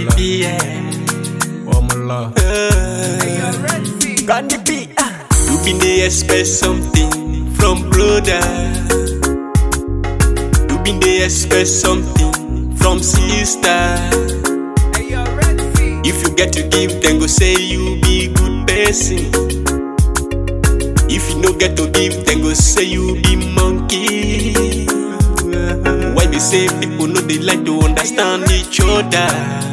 Gandhi B, Formula. Gandhi B. You been dey expect something from brother. You been dey expect something from sister. If you get to give, then go say you be good person. If you no get to give, then go say you be monkey. Why they say people know they like to understand each other?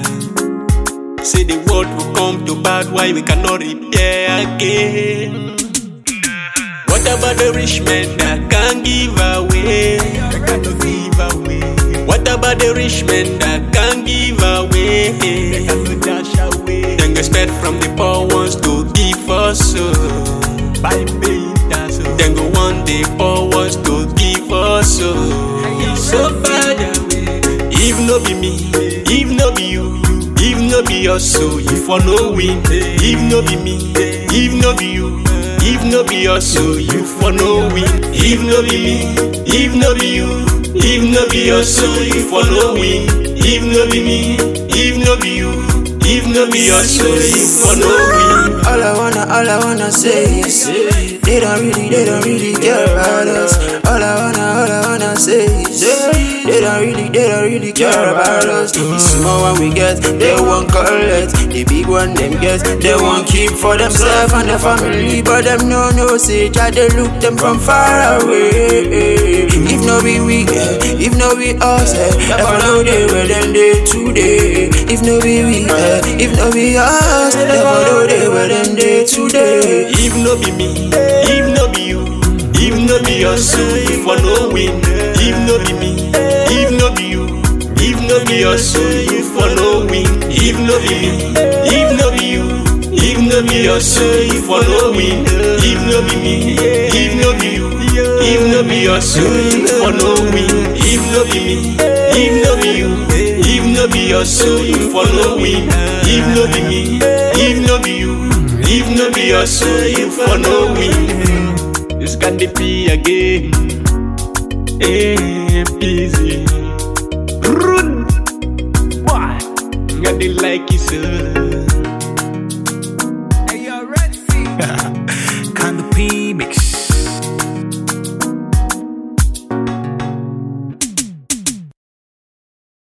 Say the world will come to bad, why we cannot repair again? What about the rich men that can't give away? They cannot give away. What about the rich men that can't give away? They cannot dash away. Then expect from the poor ones to give us so. By paying that so. Then go want the poor ones to give us so. It's so far away. If no be me, if no be you, if no be us so, you for no win. If no be me, if no be you, if no be us so, you for no win. If no be me, if no be you, if no be us so, you for no win. If no be me, if no be you, if no be us so, you for no win. All I wanna say is they don't really care about us. All I wanna say is they don't really care about us. The small one we get, they won't collect. The big one them get, they won't keep for themselves and their family. But them no say, try they look them from far away. If no be we, if no be us, never know they where them day today. If no be we, if no be us, never know they where them day today. If no be me, if no be you, if no be us so, you for no win. If no be me, if no be you, if no be us so, you for no win. If no be me, if no be you, if no be us so, you for no win. If no be me, if no be you, if no be us so, you for no win. If no be me, if no be you, if no be us so, you for no win. If no be me, if no be you, if no be us so, you for no win. This can be again. Easy. Run. Why? Got the like it, sir. Hey, you're ready.